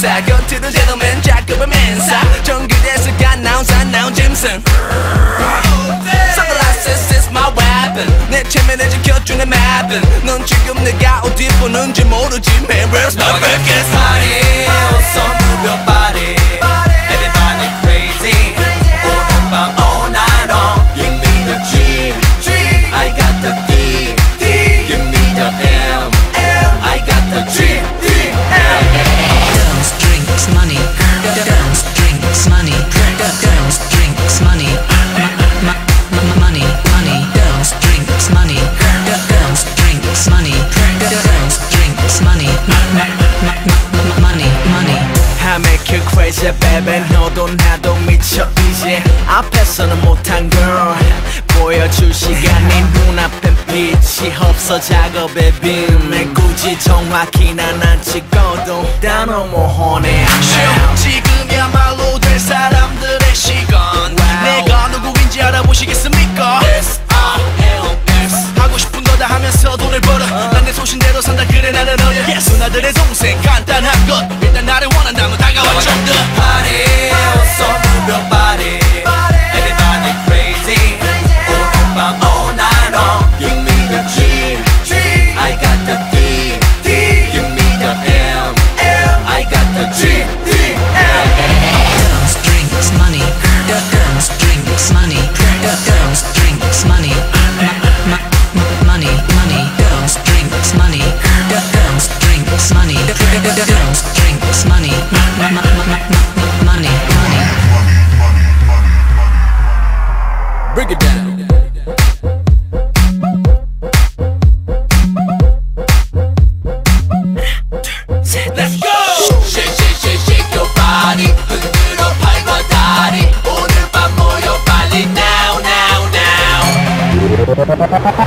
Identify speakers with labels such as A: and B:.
A: 행사 곁으로 제도면 작업을 맨사 정규대에서 간 나온 산 나온 짐승 Sunglasses is my weapon 내 체면을 지켜주는 맵은 넌 지금 내가 어디 보는지 모르지 Man where's my biggest party So move your body Everybody crazy 오늘 밤 all night long Give me the G I got the D Give me the M I got the G
B: Girls, drinks, money. Girls, drinks, money. Girls, drinks, money. Money, money. Girls, drinks, money. Girls, drinks, money. Girls, drinks, money. Money, money.
A: I make you crazy baby 너도 나도 미쳐 이제 앞에서는 못한 girl 보여줄 시간이 눈앞엔 빛이 없어 작업의 빔에 굳이 정확히 난 안 찍어도 다 너무 horny 지금이야말로 될 사람들의 시간 내가 누구인지 알아보시겠습니까 하고 싶은 거 다 하면서 돈을 벌어 난 내 소신대로 산다 그래 나는 어려 누나들의 동생 간단한 것 일단 나를 원한다면 다가와 좀 더 Party So move your body Everybody crazy 오늘 밤 all night long Give me the G I got the D Give me the M I got the G
B: Girls, drinks, money. Girls, drinks, money. Girls, drinks, money. Money, money. Girls, drinks, money. Girls, drinks, money. Girls, drinks, money. Money, money.
A: Break it down Let's go! Shake, shake, shake, shake your body 흔들어 팔과 다리 오늘 밤 모여 빨리 now, now, now